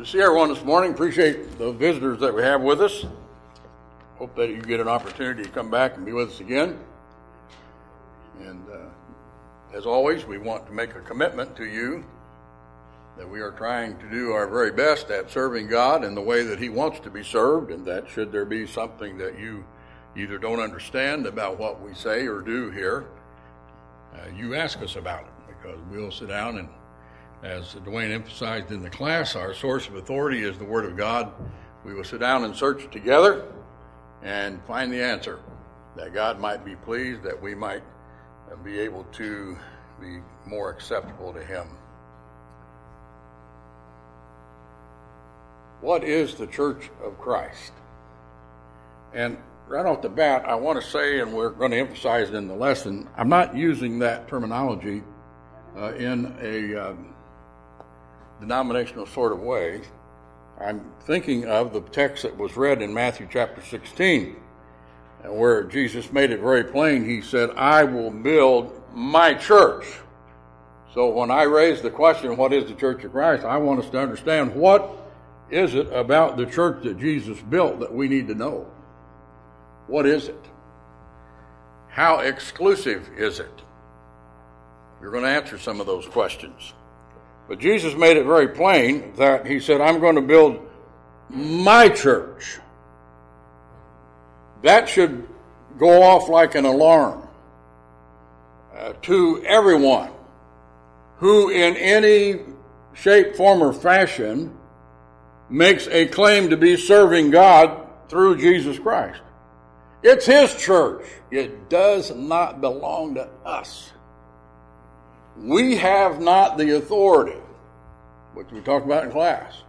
Good to see everyone this morning. Appreciate the visitors that we have with us. Hope that you get an opportunity to come back and be with us again. And as always, we want to make a commitment to you that we are trying to do our very best at serving God in the way that He wants to be served, and that should there be something that you either don't understand about what we say or do here, you ask us about it, because we'll sit down and, as Dwayne emphasized in the class, our source of authority is the Word of God. We will sit down and search it together and find the answer, that God might be pleased, that we might be able to be more acceptable to Him. What is the Church of Christ? And right off the bat, I want to say, and we're going to emphasize it in the lesson, I'm not using that terminology in a denominational sort of way. I'm thinking of the text that was read in Matthew chapter 16, where Jesus made it very plain. He said, I will build my church. So when I raise the question, what is the Church of Christ? I want us to understand, what is it about the church that Jesus built that we need to know? What is it? How exclusive is it? We're going to answer some of those questions. But Jesus made it very plain that He said, I'm going to build my church. That should go off like an alarm to everyone who in any shape, form, or fashion makes a claim to be serving God through Jesus Christ. It's His church. It does not belong to us. We have not the authority, which we talked about in class,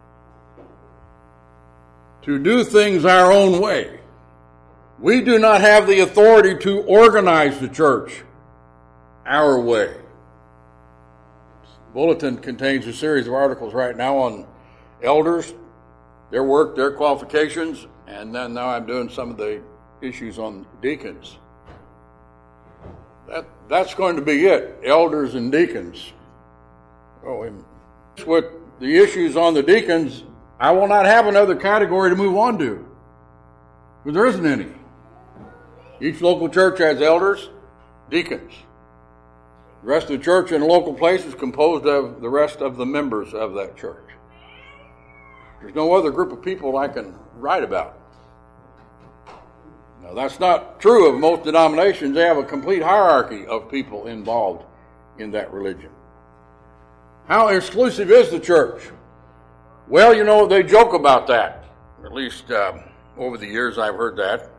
to do things our own way. We do not have the authority to organize the church our way. The bulletin contains a series of articles right now on elders, their work, their qualifications, and then now I'm doing some of the issues on deacons. That's going to be it, elders and deacons. With the issues on the deacons, I will not have another category to move on to, because there isn't any. Each local church has elders, deacons. The rest of the church in a local place is composed of the rest of the members of that church. There's no other group of people I can write about. Now, that's not true of most denominations. They have a complete hierarchy of people involved in that religion. How exclusive is the church? Well, they joke about that. At least over the years I've heard that.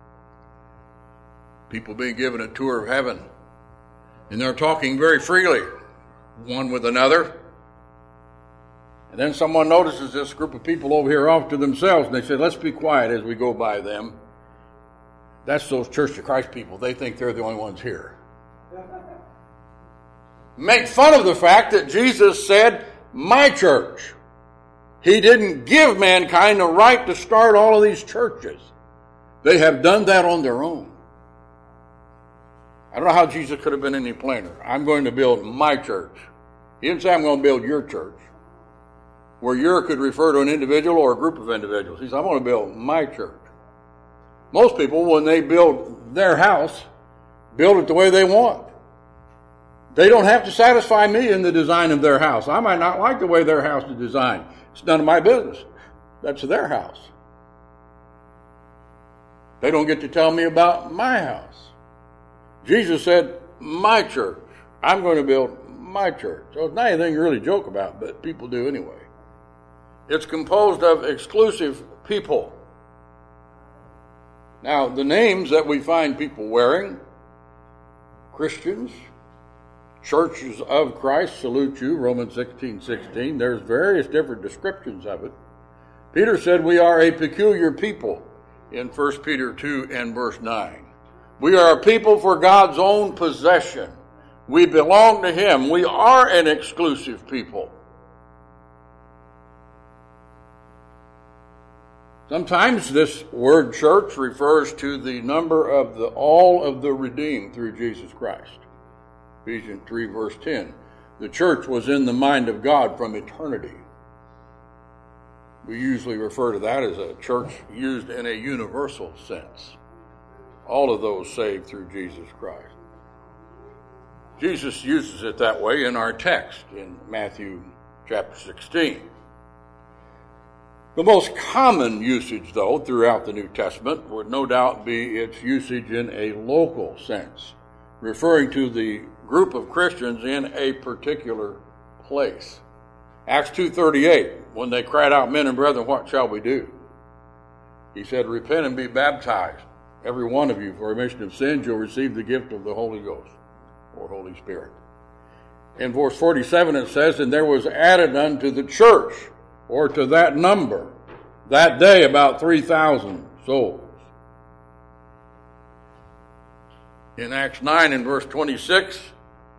People being given a tour of heaven. And they're talking very freely, one with another. And then someone notices this group of people over here off to themselves, and they say, let's be quiet as we go by them. That's those Church of Christ people. They think they're the only ones here. Make fun of the fact that Jesus said, my church. He didn't give mankind the right to start all of these churches. They have done that on their own. I don't know how Jesus could have been any plainer. I'm going to build my church. He didn't say I'm going to build your church, where your could refer to an individual or a group of individuals. He said, I'm going to build my church. Most people, when they build their house, build it the way they want. They don't have to satisfy me in the design of their house. I might not like the way their house is designed. It's none of my business. That's their house. They don't get to tell me about my house. Jesus said, my church. I'm going to build my church. So it's not anything you really joke about, but people do anyway. It's composed of exclusive people. Now, the names that we find people wearing, Christians, churches of Christ salute you, Romans 16:16. There's various different descriptions of it. Peter said we are a peculiar people in 1 Peter 2 and verse 9. We are a people for God's own possession. We belong to Him. We are an exclusive people. Sometimes this word church refers to the number of all of the redeemed through Jesus Christ. Ephesians 3 verse 10. The church was in the mind of God from eternity. We usually refer to that as a church used in a universal sense. All of those saved through Jesus Christ. Jesus uses it that way in our text in Matthew chapter 16. The most common usage, though, throughout the New Testament would no doubt be its usage in a local sense, referring to the group of Christians in a particular place. Acts 2:38, when they cried out, "Men and brethren, what shall we do?" He said, "Repent and be baptized, every one of you, for remission of sins. You'll receive the gift of the Holy Ghost," or Holy Spirit. In verse 47 it says, "And there was added unto the church," or to that number, that day about 3,000 souls. In Acts 9 and verse 26,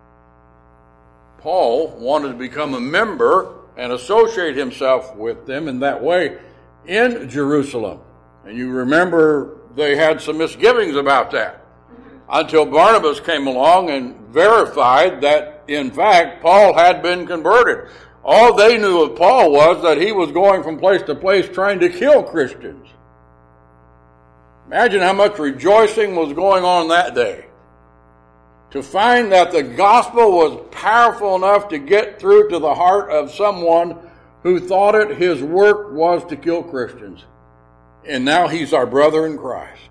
Paul wanted to become a member and associate himself with them in that way in Jerusalem. And you remember they had some misgivings about that until Barnabas came along and verified that, in fact, Paul had been converted. All they knew of Paul was that he was going from place to place trying to kill Christians. Imagine how much rejoicing was going on that day to find that the gospel was powerful enough to get through to the heart of someone who thought it his work was to kill Christians. And now he's our brother in Christ.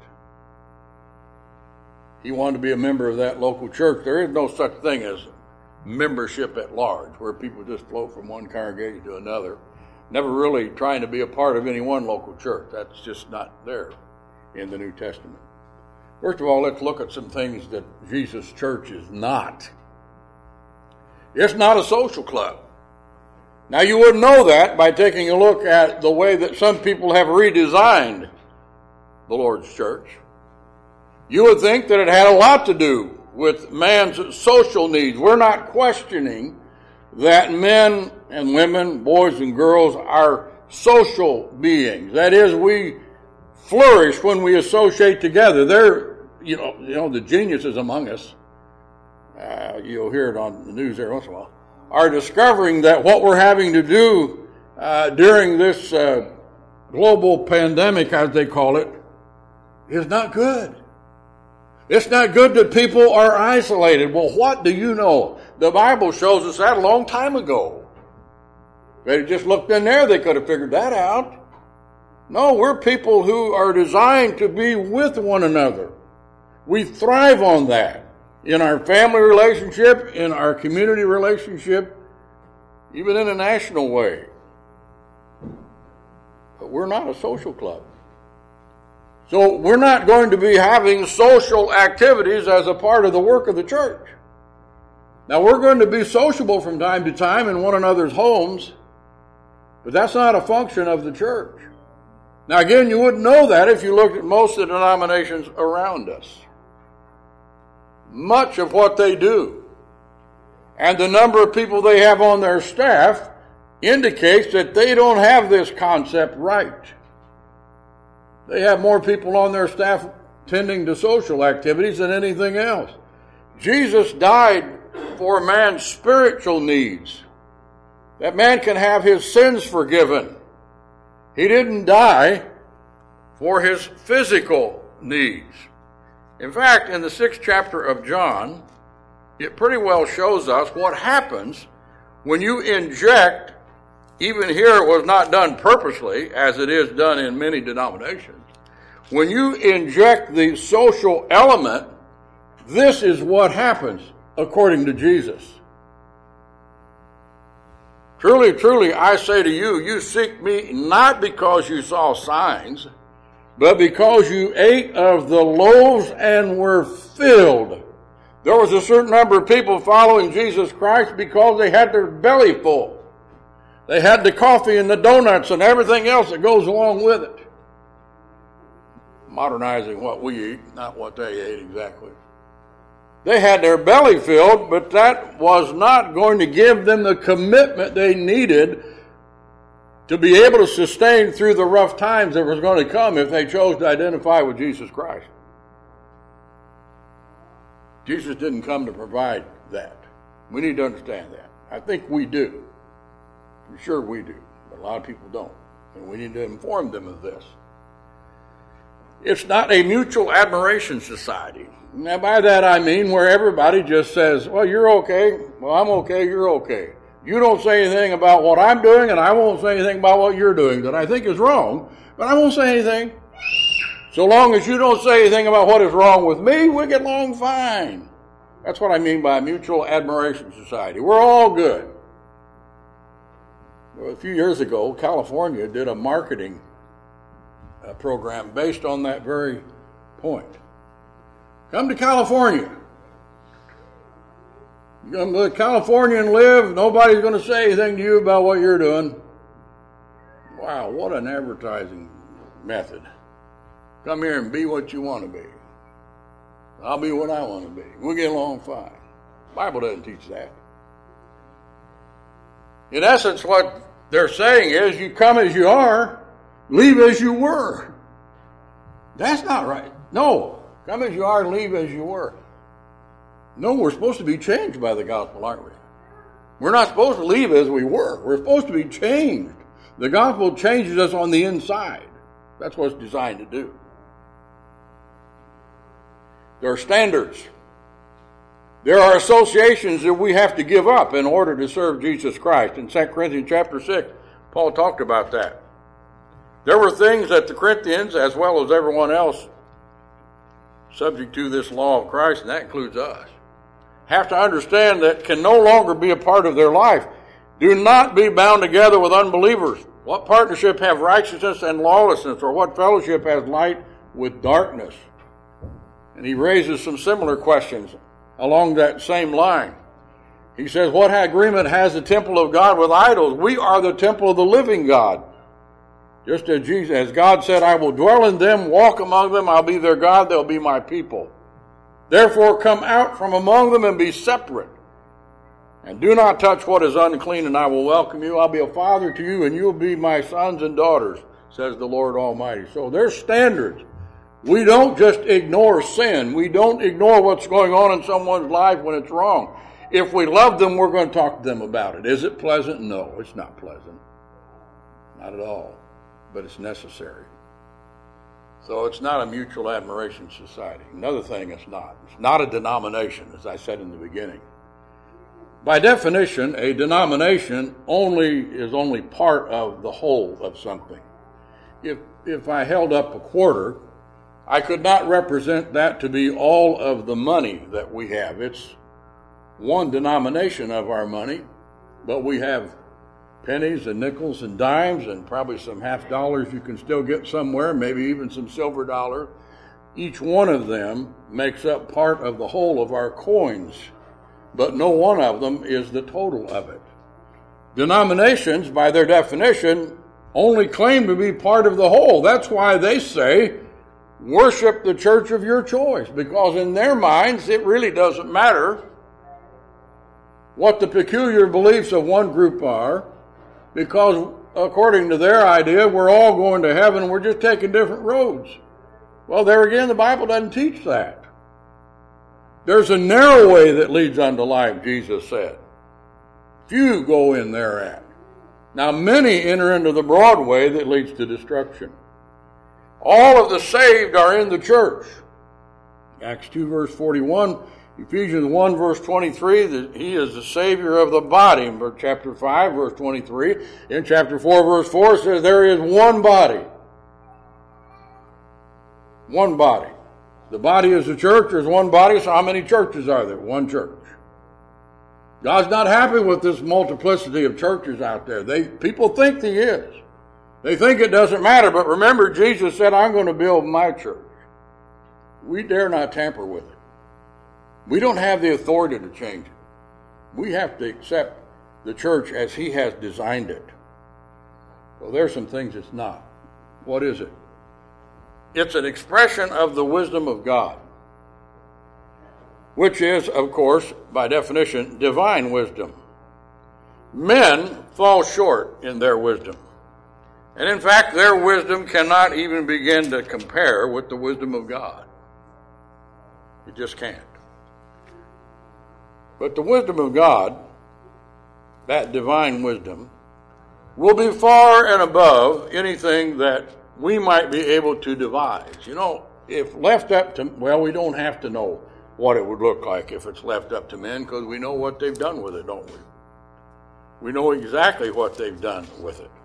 He wanted to be a member of that local church. There is no such thing as membership at large, where people just float from one congregation to another, never really trying to be a part of any one local church. That's just not there in the New Testament. First of all, let's look at some things that Jesus' church is not. It's not a social club. Now, you wouldn't know that by taking a look at the way that some people have redesigned the Lord's church. You would think that it had a lot to do with man's social needs. We're not questioning that men and women, boys and girls, are social beings. That is, we flourish when we associate together. They're, you know, the geniuses among us, you'll hear it on the news every once in a while, are discovering that what we're having to do during this global pandemic, as they call it, is not good. It's not good that people are isolated. Well, what do you know? The Bible shows us that a long time ago. If they just looked in there, they could have figured that out. No, we're people who are designed to be with one another. We thrive on that in our family relationship, in our community relationship, even in a national way. But we're not a social club. So we're not going to be having social activities as a part of the work of the church. Now, we're going to be sociable from time to time in one another's homes, but that's not a function of the church. Now, again, you wouldn't know that if you looked at most of the denominations around us. Much of what they do and the number of people they have on their staff indicates that they don't have this concept right. They have more people on their staff tending to social activities than anything else. Jesus died for man's spiritual needs, that man can have his sins forgiven. He didn't die for his physical needs. In fact, in the 6th chapter of John, it pretty well shows us what happens when you inject, even here it was not done purposely, as it is done in many denominations. When you inject the social element, this is what happens according to Jesus. Truly, truly, I say to you, you seek me not because you saw signs, but because you ate of the loaves and were filled. There was a certain number of people following Jesus Christ because they had their belly full. They had the coffee and the donuts and everything else that goes along with it. Modernizing what we eat, not what they ate exactly. They had their belly filled, but that was not going to give them the commitment they needed to be able to sustain through the rough times that was going to come if they chose to identify with Jesus Christ. Jesus didn't come to provide that. We need to understand that. I think we do. I'm sure we do, but a lot of people don't. And we need to inform them of this. It's not a mutual admiration society. Now, by that I mean where everybody just says, well, you're okay, well, I'm okay, you're okay. You don't say anything about what I'm doing, and I won't say anything about what you're doing that I think is wrong, but I won't say anything. So long as you don't say anything about what is wrong with me, we get along fine. That's what I mean by a mutual admiration society. We're all good. Well, a few years ago, California did a marketing program based on that very point. Come to California. You come to California and live, nobody's going to say anything to you about what you're doing. Wow, what an advertising method. Come here and be what you want to be. I'll be what I want to be. We'll get along fine. The Bible doesn't teach that. In essence, what they're saying is you come as you are, leave as you were. That's not right. No, come as you are and leave as you were. No, we're supposed to be changed by the gospel, aren't we? We're not supposed to leave as we were. We're supposed to be changed. The gospel changes us on the inside. That's what it's designed to do. There are standards. There are associations that we have to give up in order to serve Jesus Christ. In 2 Corinthians chapter 6, Paul talked about that. There were things that the Corinthians, as well as everyone else, subject to this law of Christ, and that includes us, have to understand that can no longer be a part of their life. Do not be bound together with unbelievers. What partnership have righteousness and lawlessness, or what fellowship has light with darkness? And he raises some similar questions along that same line. He says, what agreement has the temple of God with idols? We are the temple of the living God. Just as God said, I will dwell in them, walk among them, I'll be their God, they'll be my people. Therefore come out from among them and be separate. And do not touch what is unclean, and I will welcome you. I'll be a father to you, and you'll be my sons and daughters, says the Lord Almighty. So there's standards. We don't just ignore sin. We don't ignore what's going on in someone's life when it's wrong. If we love them, we're going to talk to them about it. Is it pleasant? No, it's not pleasant. Not at all. But it's necessary. So it's not a mutual admiration society. Another thing it's not. It's not a denomination, as I said in the beginning. By definition, a denomination is only part of the whole of something. If I held up a quarter, I could not represent that to be all of the money that we have. It's one denomination of our money, but we have pennies and nickels and dimes and probably some half dollars you can still get somewhere, maybe even some silver dollars. Each one of them makes up part of the whole of our coins, but no one of them is the total of it. Denominations, by their definition, only claim to be part of the whole. That's why they say, worship the church of your choice, because in their minds it really doesn't matter what the peculiar beliefs of one group are, because according to their idea, we're all going to heaven, we're just taking different roads. Well, there again, the Bible doesn't teach that. There's a narrow way that leads unto life, Jesus said. Few go in thereat. Now many enter into the broad way that leads to destruction. All of the saved are in the church. Acts 2 verse 41, Ephesians 1 verse 23, that he is the Savior of the body. In chapter 5 verse 23, in chapter 4 verse 4 it says there is one body. One body. The body is the church, there's one body, so how many churches are there? One church. God's not happy with this multiplicity of churches out there. People think he is. They think it doesn't matter, but remember Jesus said, I'm going to build my church. We dare not tamper with it. We don't have the authority to change it. We have to accept the church as he has designed it. So there's some things it's not. What is it? It's an expression of the wisdom of God, which is, of course, by definition, divine wisdom. Men fall short in their wisdom. And in fact, their wisdom cannot even begin to compare with the wisdom of God. It just can't. But the wisdom of God, that divine wisdom, will be far and above anything that we might be able to devise. You know, if left up to, well, we don't have to know what it would look like if it's left up to men, because we know what they've done with it, don't we? We know exactly what they've done with it.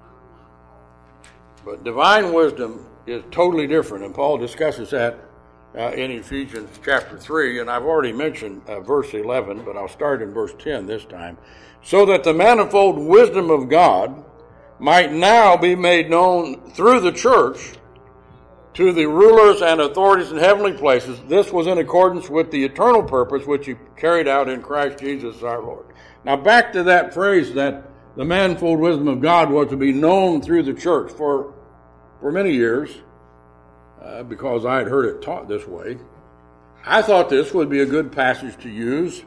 But divine wisdom is totally different, and Paul discusses that in Ephesians chapter 3, and I've already mentioned verse 11, but I'll start in verse 10 this time. So that the manifold wisdom of God might now be made known through the church to the rulers and authorities in heavenly places. This was in accordance with the eternal purpose which he carried out in Christ Jesus our Lord. Now back to that phrase that the manifold wisdom of God was to be known through the church. For many years, because I had heard it taught this way, I thought this would be a good passage to use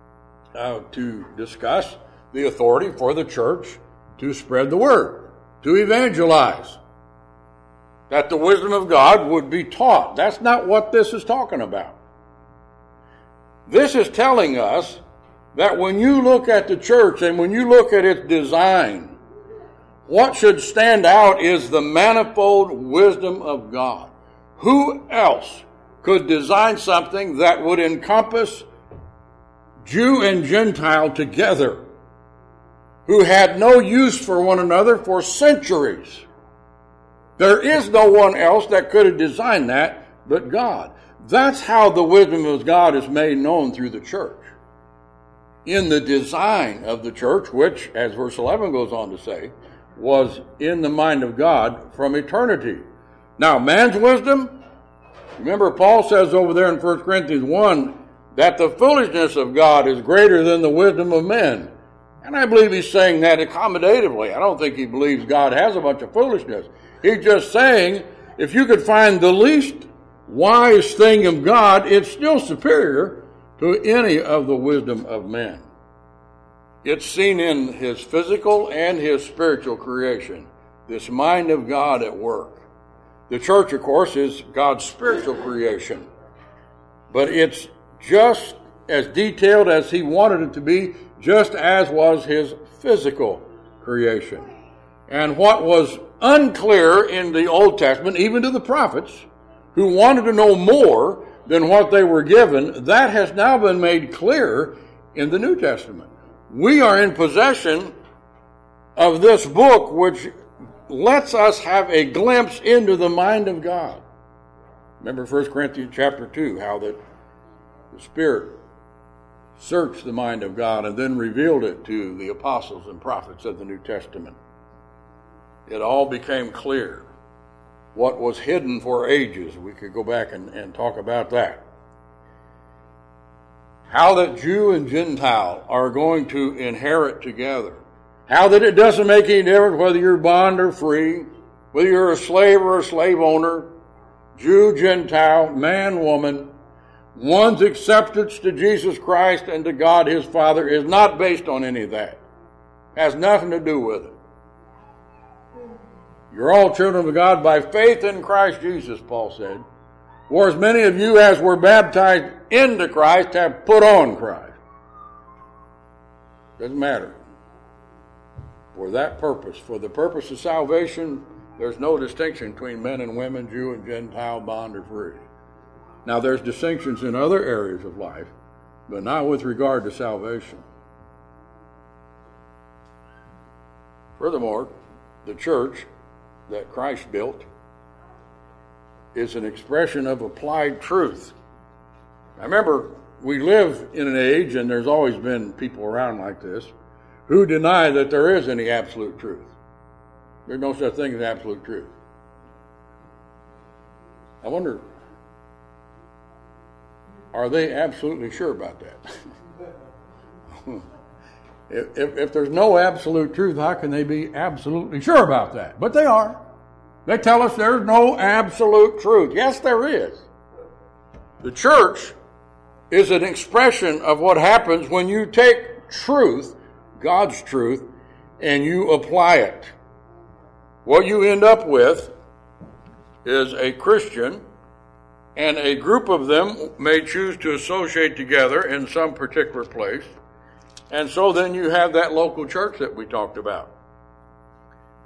to discuss the authority for the church to spread the word, to evangelize, that the wisdom of God would be taught. That's not what this is talking about. This is telling us that when you look at the church and when you look at its design, what should stand out is the manifold wisdom of God. Who else could design something that would encompass Jew and Gentile together, who had no use for one another for centuries? There is no one else that could have designed that but God. That's how the wisdom of God is made known through the church. In the design of the church, which, as verse 11 goes on to say, was in the mind of God from eternity. Now, man's wisdom, remember Paul says over there in 1 Corinthians 1 that the foolishness of God is greater than the wisdom of men. And I believe he's saying that accommodatively. I don't think he believes God has a bunch of foolishness. He's just saying, if you could find the least wise thing of God, it's still superior to any of the wisdom of men. It's seen in his physical and his spiritual creation, this mind of God at work. The church, of course, is God's spiritual creation, but it's just as detailed as he wanted it to be, just as was his physical creation. And what was unclear in the Old Testament, even to the prophets, who wanted to know more than what they were given, that has now been made clear in the New Testament. We are in possession of this book, which lets us have a glimpse into the mind of God. Remember 1 Corinthians chapter 2, how that the Spirit searched the mind of God and then revealed it to the apostles and prophets of the New Testament. It all became clear. What was hidden for ages, we could go back and talk about that. How that Jew and Gentile are going to inherit together. How that it doesn't make any difference whether you're bond or free, whether you're a slave or a slave owner, Jew, Gentile, man, woman. One's acceptance to Jesus Christ and to God his Father is not based on any of that. It has nothing to do with it. You're all children of God by faith in Christ Jesus, Paul said. For as many of you as were baptized into Christ have put on Christ. Doesn't matter. For that purpose, for the purpose of salvation, there's no distinction between men and women, Jew and Gentile, bond or free. Now there's distinctions in other areas of life, but not with regard to salvation. Furthermore, the church that Christ built is an expression of applied truth. I remember we live in an age, and there's always been people around like this, who deny that there is any absolute truth. There's no such thing as absolute truth. I wonder, are they absolutely sure about that? If there's no absolute truth, how can they be absolutely sure about that? But they are. They tell us there's no absolute truth. Yes, there is. The church is an expression of what happens when you take truth, God's truth, and you apply it. What you end up with is a Christian, and a group of them may choose to associate together in some particular place. And so then you have that local church that we talked about.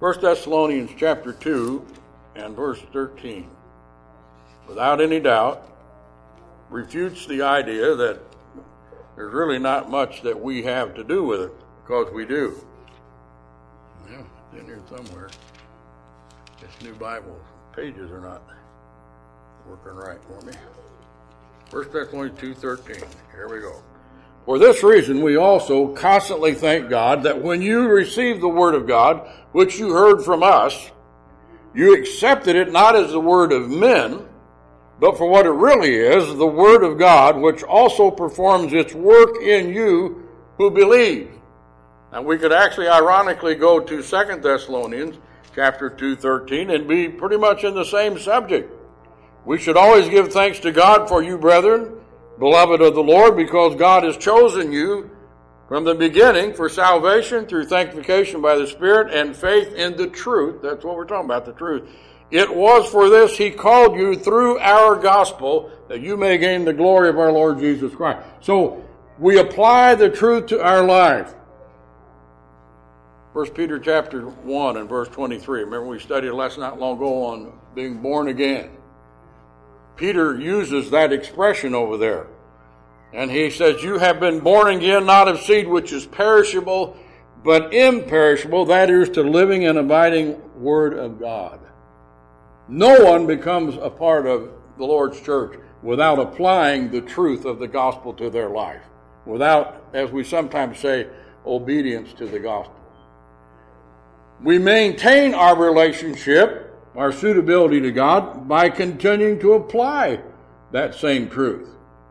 1 Thessalonians chapter 2 and verse 13, without any doubt, refutes the idea that there's really not much that we have to do with it, because we do. Yeah, it's in here somewhere. This new Bible pages are not working right for me. 1 Thessalonians 2:13. Here we go. For this reason, we also constantly thank God that when you received the word of God, which you heard from us, you accepted it not as the word of men, but for what it really is, the word of God, which also performs its work in you who believe. Now, we could actually ironically go to 2 Thessalonians chapter 2:13 and be pretty much in the same subject. We should always give thanks to God for you, brethren, beloved of the Lord, because God has chosen you from the beginning for salvation through sanctification by the Spirit and faith in the truth. That's what we're talking about, the truth. It was for this he called you through our gospel, that you may gain the glory of our Lord Jesus Christ. So we apply the truth to our life. 1 Peter chapter 1 and verse 23. Remember we studied a lesson not long ago on being born again. Peter uses that expression over there. And he says, you have been born again, not of seed which is perishable, but imperishable, that is, to living and abiding word of God. No one becomes a part of the Lord's church without applying the truth of the gospel to their life, without, as we sometimes say, obedience to the gospel. We maintain our relationship, our suitability to God, by continuing to apply that same truth.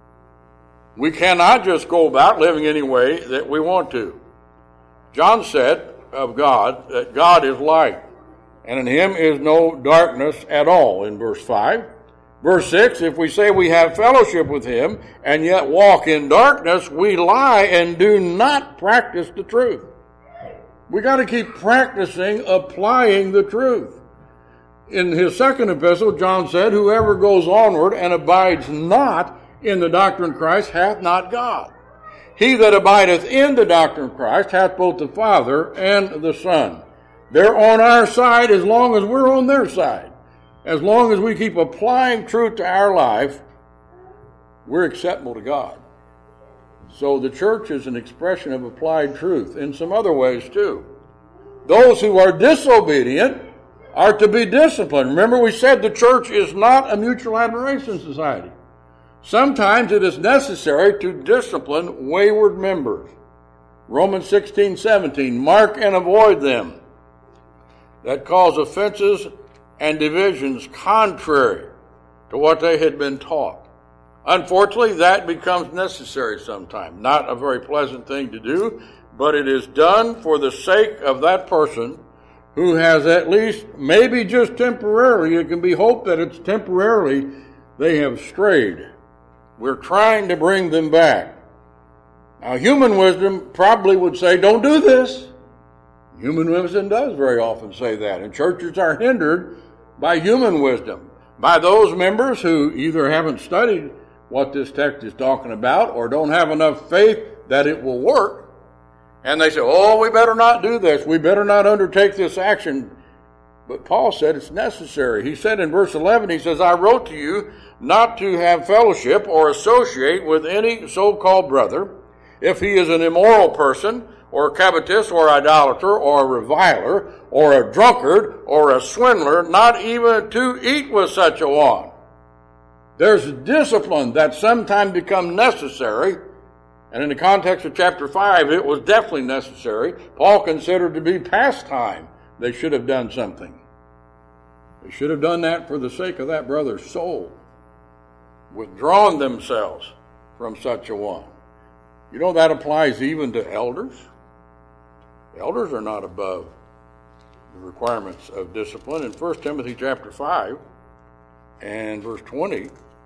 We cannot just go about living any way that we want to. John said of God that God is light, and in him is no darkness at all, in verse 5. Verse 6, if we say we have fellowship with him and yet walk in darkness, we lie and do not practice the truth. We got to keep practicing applying the truth. In his second epistle, John said, whoever goes onward and abides not in the doctrine of Christ hath not God. He that abideth in the doctrine of Christ hath both the Father and the Son. They're on our side as long as we're on their side. As long as we keep applying truth to our life, we're acceptable to God. So the church is an expression of applied truth in some other ways too. Those who are disobedient are to be disciplined. Remember we said the church is not a mutual admiration society. Sometimes it is necessary to discipline wayward members. Romans 16:17, mark and avoid them that cause offenses and divisions contrary to what they had been taught. Unfortunately, that becomes necessary sometimes. Not a very pleasant thing to do, but it is done for the sake of that person who has at least, maybe just temporarily, it can be hoped that it's temporarily, they have strayed. We're trying to bring them back. Now, human wisdom probably would say, don't do this. Human wisdom does very often say that, and churches are hindered by human wisdom, by those members who either haven't studied what this text is talking about or don't have enough faith that it will work. And they say, oh, we better not do this. We better not undertake this action. But Paul said it's necessary. He said in verse 11, he says, I wrote to you not to have fellowship or associate with any so-called brother, if he is an immoral person, or a covetous, or idolater, or a reviler, or a drunkard, or a swindler, not even to eat with such a one. There's discipline that sometimes becomes necessary, and in the context of chapter 5, it was definitely necessary. Paul considered to be past time. They should have done something. They should have done that for the sake of that brother's soul, withdrawn themselves from such a one. You know, that applies even to elders. Elders are not above the requirements of discipline. In 1 Timothy chapter 5 and verse 20,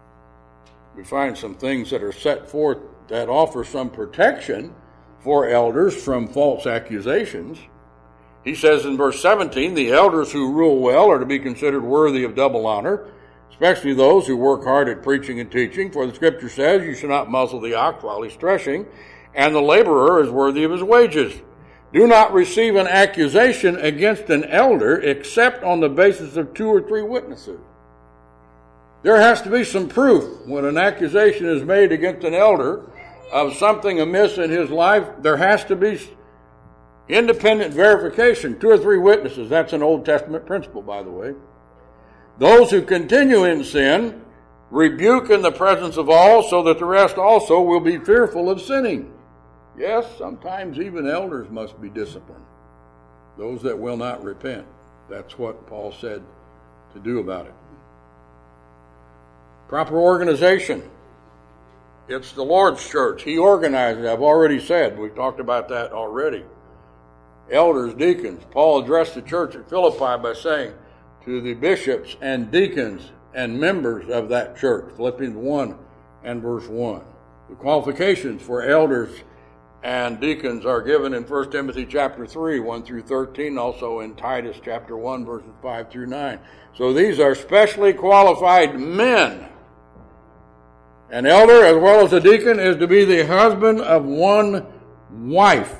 we find some things that are set forth that offer some protection for elders from false accusations. He says in verse 17, the elders who rule well are to be considered worthy of double honor, especially those who work hard at preaching and teaching. For the scripture says, you should not muzzle the ox while he's threshing, and the laborer is worthy of his wages. Do not receive an accusation against an elder except on the basis of 2 or 3 witnesses. There has to be some proof when an accusation is made against an elder of something amiss in his life. There has to be independent verification. 2 or 3 witnesses. That's an Old Testament principle, by the way. Those who continue in sin rebuke in the presence of all, so that the rest also will be fearful of sinning. Yes, sometimes even elders must be disciplined. Those that will not repent. That's what Paul said to do about it. Proper organization. It's the Lord's church. He organized it. I've already said. We talked about that already. Elders, deacons. Paul addressed the church at Philippi by saying to the bishops and deacons and members of that church, Philippians 1 and verse 1. The qualifications for elders and deacons are given in 1 Timothy chapter 3, 1 through 13, also in Titus chapter 1, verses 5 through 9. So these are specially qualified men. An elder, as well as a deacon, is to be the husband of one wife.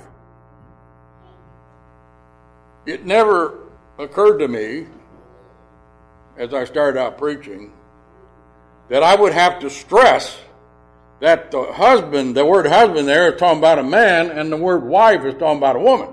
It never occurred to me, as I started out preaching, that I would have to stress that the word husband there is talking about a man, and the word wife is talking about a woman.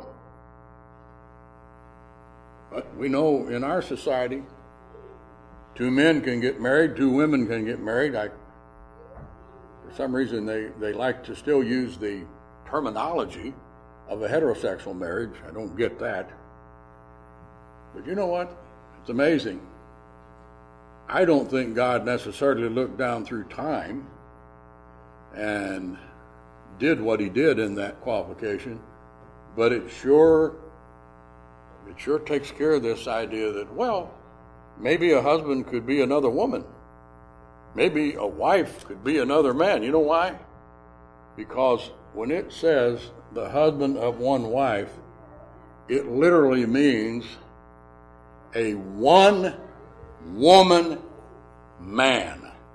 But we know in our society, 2 men can get married, 2 women can get married. For some reason, they like to still use the terminology of a heterosexual marriage. I don't get that. But you know what? It's amazing. I don't think God necessarily looked down through time and did what he did in that qualification, but it sure takes care of this idea that, well, maybe a husband could be another woman. Maybe a wife could be another man. You know why? Because when it says the husband of one wife, it literally means a one-woman man.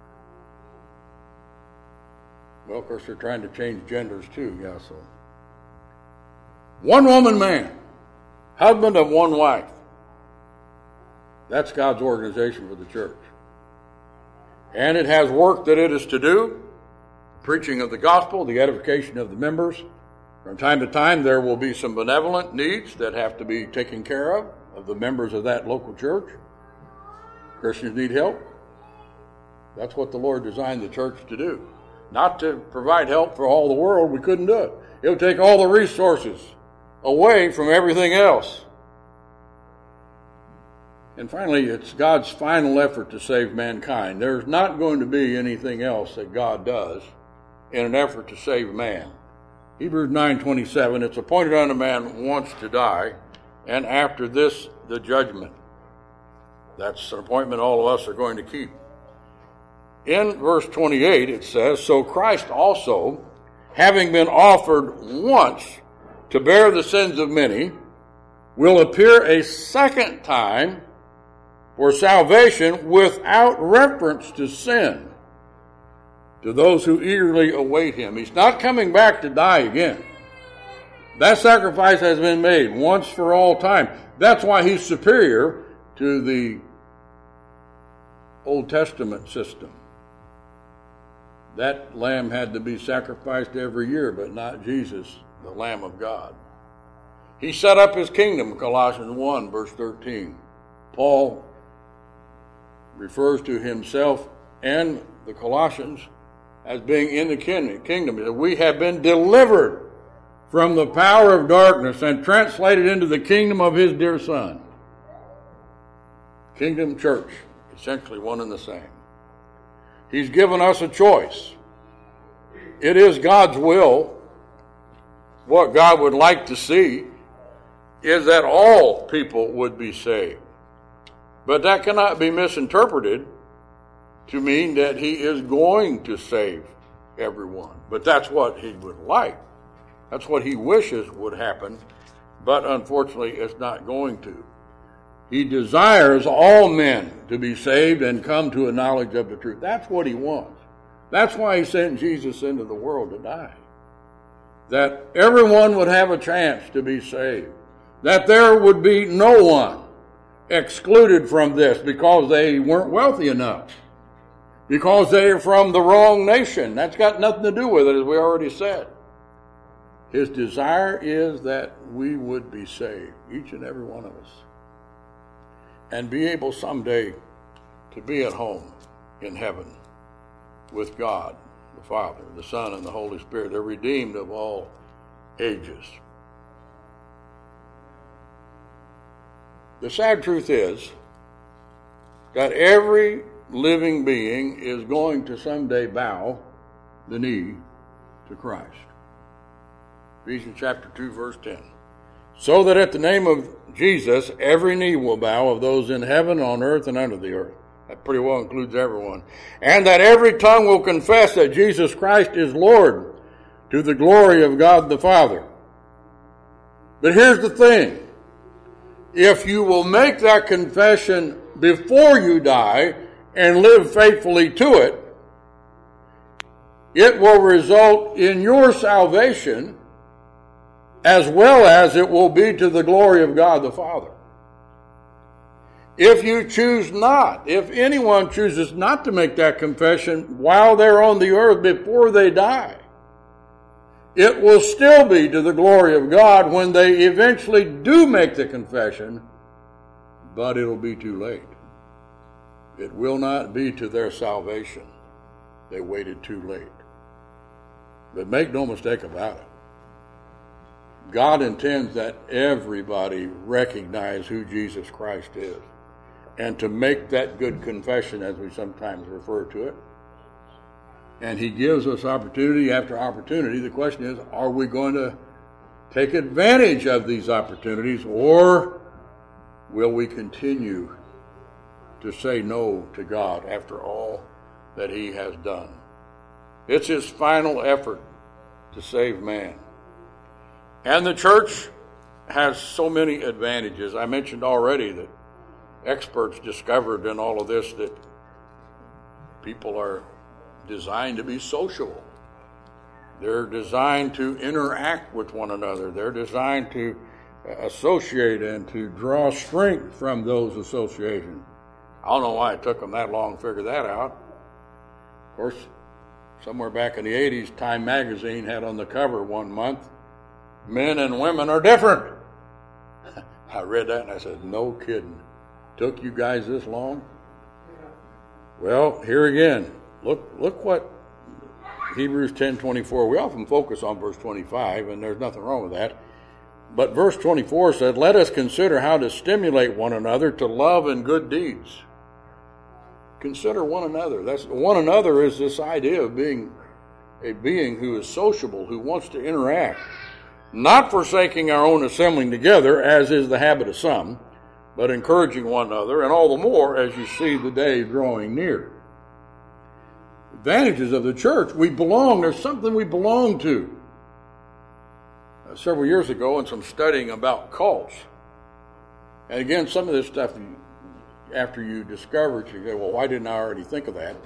Well, of course, they're trying to change genders too, yeah, so. One-woman man, husband of one wife. That's God's organization for the church. And it has work that it is to do, preaching of the gospel, the edification of the members. From time to time, there will be some benevolent needs that have to be taken care of the members of that local church. Christians need help. That's what the Lord designed the church to do. Not to provide help for all the world. We couldn't do it. It would take all the resources away from everything else. And finally, it's God's final effort to save mankind. There's not going to be anything else that God does in an effort to save man. Hebrews 9:27, it's appointed unto man once to die, and after this, the judgment. That's an appointment all of us are going to keep. In verse 28, it says, so Christ also, having been offered once to bear the sins of many, will appear a second time for salvation without reference to sin, to those who eagerly await him. He's not coming back to die again. That sacrifice has been made once for all time. That's why he's superior to the Old Testament system. That lamb had to be sacrificed every year, but not Jesus, the Lamb of God. He set up his kingdom, Colossians 1, verse 13. Paul refers to himself and the Colossians as being in the kingdom. We have been delivered from the power of darkness and translated into the kingdom of his dear Son. Kingdom, church, essentially one and the same. He's given us a choice. It is God's will. What God would like to see is that all people would be saved. But that cannot be misinterpreted to mean that he is going to save everyone. But that's what he would like. That's what he wishes would happen. But unfortunately, it's not going to. He desires all men to be saved and come to a knowledge of the truth. That's what he wants. That's why he sent Jesus into the world to die. that everyone would have a chance to be saved, that there would be no one excluded from this because they weren't wealthy enough, because they are from the wrong nation. That's got nothing to do with it, as we already said. His desire is that we would be saved, each and every one of us, and be able someday to be at home in heaven with God, the Father, the Son, and the Holy Spirit. They're redeemed of all ages. The sad truth is that every living being is going to someday bow the knee to Christ. Ephesians chapter 2, verse 10. So that at the name of Jesus, every knee will bow, of those in heaven, on earth, and under the earth. That pretty well includes everyone. And that every tongue will confess that Jesus Christ is Lord, to the glory of God the Father. But here's the thing. If you will make that confession before you die and live faithfully to it, it will result in your salvation, as well as it will be to the glory of God the Father. If you choose not, if anyone chooses not to make that confession while they're on the earth before they die, it will still be to the glory of God when they eventually do make the confession, but it'll be too late. It will not be to their salvation. They waited too late. But make no mistake about it. God intends that everybody recognize who Jesus Christ is, and to make that good confession, as we sometimes refer to it. And he gives us opportunity after opportunity. The question is, are we going to take advantage of these opportunities, or will we continue to say no to God after all that he has done? It's his final effort to save man. And the church has so many advantages. I mentioned already that experts discovered in all of this that people are designed to be social. They're designed to interact with one another. They're designed to associate and to draw strength from those associations. I don't know why it took them that long to figure that out. Of course, somewhere back in the 80s, Time magazine had on the cover one month, "Men and women are different." I read that and I said, no kidding. Took you guys this long? Well, here again, look what Hebrews 10:24. We often focus on verse 25, and there's nothing wrong with that. But verse 24 said, "Let us consider how to stimulate one another to love and good deeds." Consider one another. One another is this idea of being a being who is sociable, who wants to interact, not forsaking our own assembling together, as is the habit of some, but encouraging one another, and all the more as you see the day drawing near. Advantages of the church. We belong. There's something we belong to. Several years ago, in some studying about cults, and again, some of this stuff, after you discover it, you go, well, why didn't I already think of that?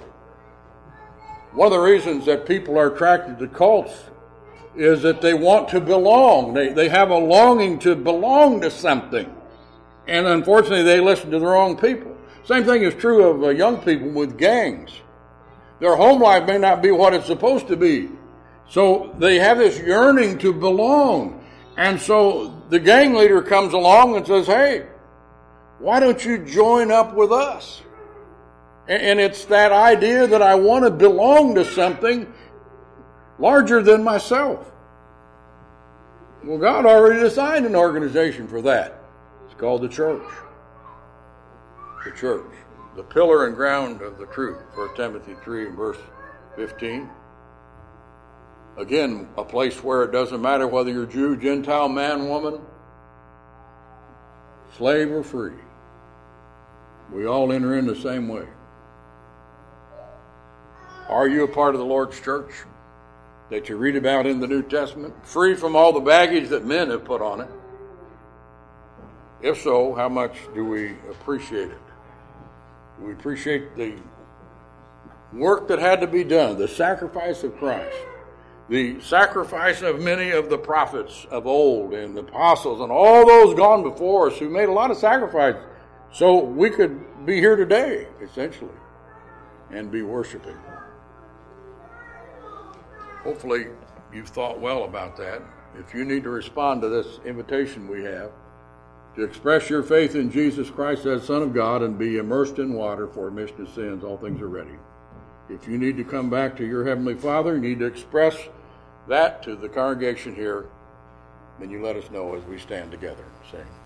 One of the reasons that people are attracted to cults is that they want to belong. They have a longing to belong to something. And unfortunately, they listen to the wrong people. Same thing is true of young people with gangs. Their home life may not be what it's supposed to be. So they have this yearning to belong. And so the gang leader comes along and says, hey, why don't you join up with us? And it's that idea that I want to belong to something larger than myself. Well, God already designed an organization for that. It's called the church. The church. The pillar and ground of the truth. 1 Timothy 3 and verse 15. Again, a place where it doesn't matter whether you're Jew, Gentile, man, woman, slave or free. We all enter in the same way. Are you a part of the Lord's church that you read about in the New Testament, free from all the baggage that men have put on it? If so, how much do we appreciate it? Do we appreciate the work that had to be done, the sacrifice of Christ? the sacrifice of many of the prophets of old and the apostles and all those gone before us who made a lot of sacrifices so we could be here today, essentially, and be worshiping. Hopefully you've thought well about that. If you need to respond to this invitation we have to express your faith in Jesus Christ as Son of God and be immersed in water for remission of sins, all things are ready. If you need to come back to your Heavenly Father, you need to express that to the congregation here, then you let us know as we stand together and sing.